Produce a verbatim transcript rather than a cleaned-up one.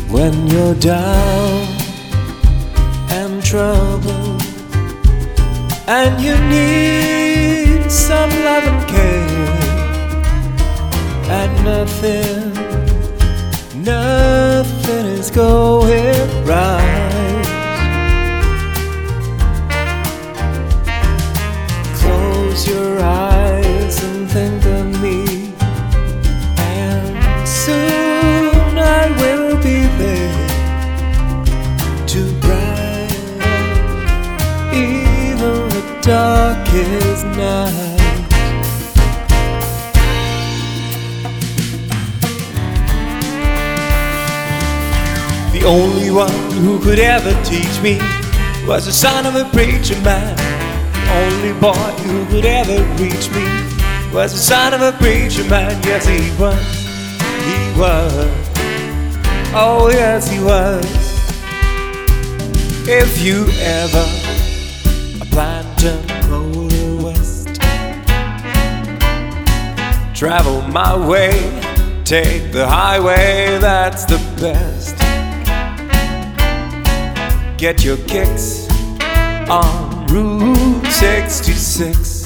When you're down and troubled and you need some love and care, and nothing, nothing is going right. Close your eyes and think of me, and soon I will be there to brighten even the darkest night. The only one who could ever teach me was the son of a preacher man. The only boy who could ever reach me was the son of a preacher man. Yes, he was, he was, oh yes, he was. If you ever plan to go west, travel my way, take the highway, that's the best. Get your kicks on Route sixty-six.